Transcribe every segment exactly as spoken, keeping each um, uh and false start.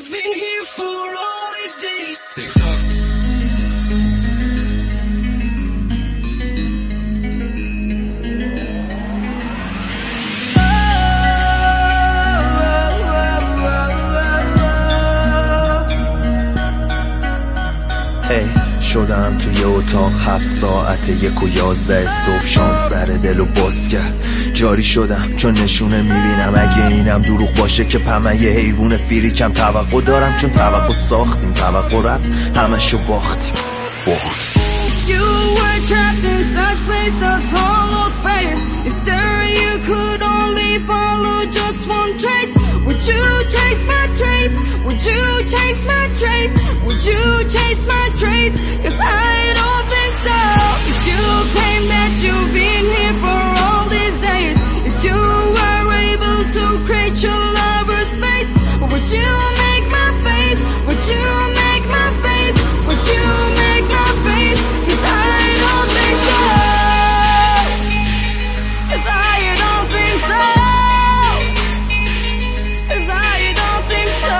you've been here for all these days. TikTok. شدم توی اتاق هفت ساعت یک و یازده صبح، شانس در دل و باز کرد. جاری شدم چون نشونه میبینم اگه اینم دروغ باشه که پمن یه حیوون فریکم. توقع دارم چون توقع ساختیم، توقع رفت همشو باختیم باختیم. You were trapped in such places, hollow space. If there you could only follow just one trace, would you chase my trace? Would you chase my trace? Would you chase my trace? 'Cause I don't think so. If you claim that you've been here for all these days, if you were able to create your lover's face, would you make my face? Would you make my face? Would you make my face? 'Cause I don't think so. 'Cause I don't think so. 'Cause I don't think so.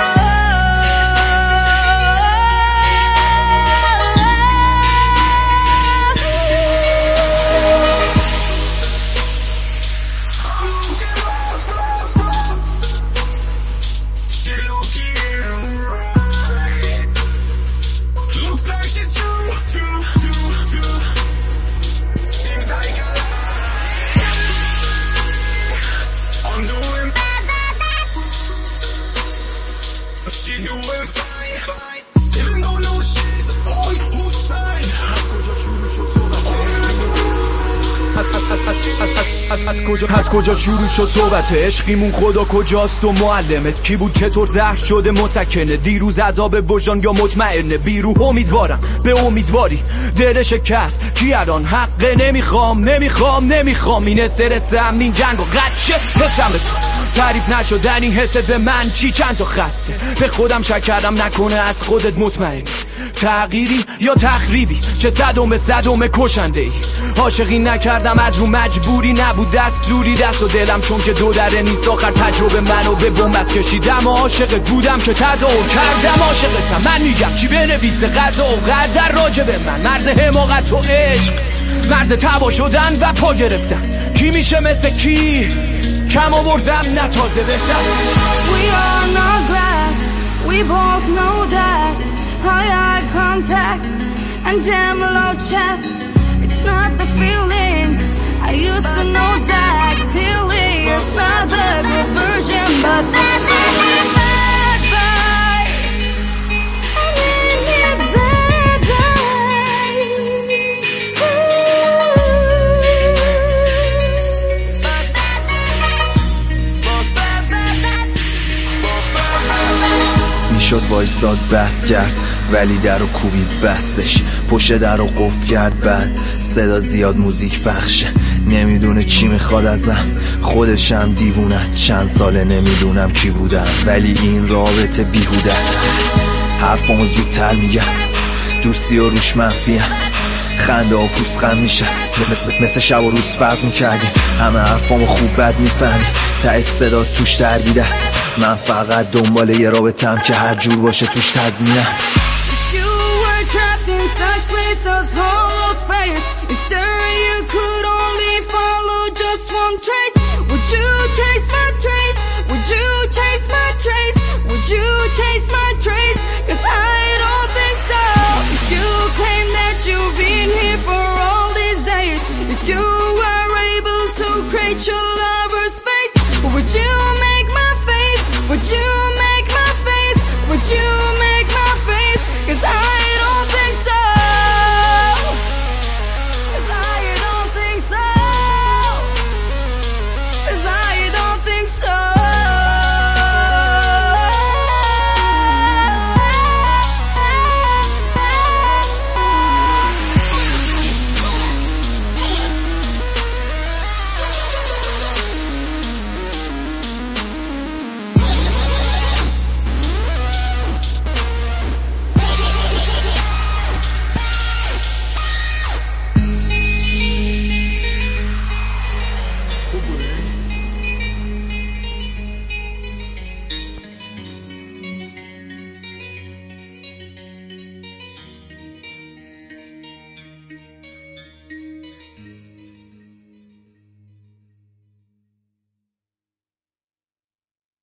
از کجا از کجا شروع شد صحبت عشقیمون؟ خدا کجاست و معلمت کی بود؟ چطور زهر شده مسکنه؟ دیروز عذاب وجدان یا مطمئنه؟ بیروح امیدوارم به امیدواری دل شکست کی الان حقه؟ نمیخوام نمیخوام نمیخوام این استرسم این جنگ و قدشه حسم به تو تعریف نشدن این حست به من چی؟ چند تا خطه به خودم شک کردم نکنه از خودت مطمئنی تغییری یا تخریبی چه صدم صدم کشنده ای عاشقی نکردم از رو مجبوری نبود دستوری دست و دلم چون که دو دره نیست آخر تجربه منو به بنبست کشیدم عاشقت بودم که تظاهر کردم عاشقتم من میگم چی بنویسه قضا و قدر راجع به من مرز حماقت و عشق مرز تبا شدن و پا گرفتن کی میشه مثل کی کم آوردم نه تازه بهتر. We are not glad we both know that high eye contact and damn low chat. It's not the feeling I used to know that clearly. It's not the good version, but that that that bad bye. I need it bad bye. میشد وایساد بس کرد ولی در رو کوبید بستش پشت در رو قفل کرد بعد صدا زیاد موزیک بخشه نمیدونه چی میخواد ازم خودشم دیوونه است چند ساله نمیدونم کی بودم ولی این رابطه بیهوده است حرفامو زودتر میگم دوستی و روش منفیم خنده و پوسخند میشه مثل شب و روز فرق میکردیم همه حرفامو خوب بد میفهمی تا صدا توش تردید است من فقط دنبال یه رابطم که هر جور باشه توش تضمینم. Trapped in such places, hollow space. If there you could only follow just one trace, would you chase my trace? Would you chase my trace?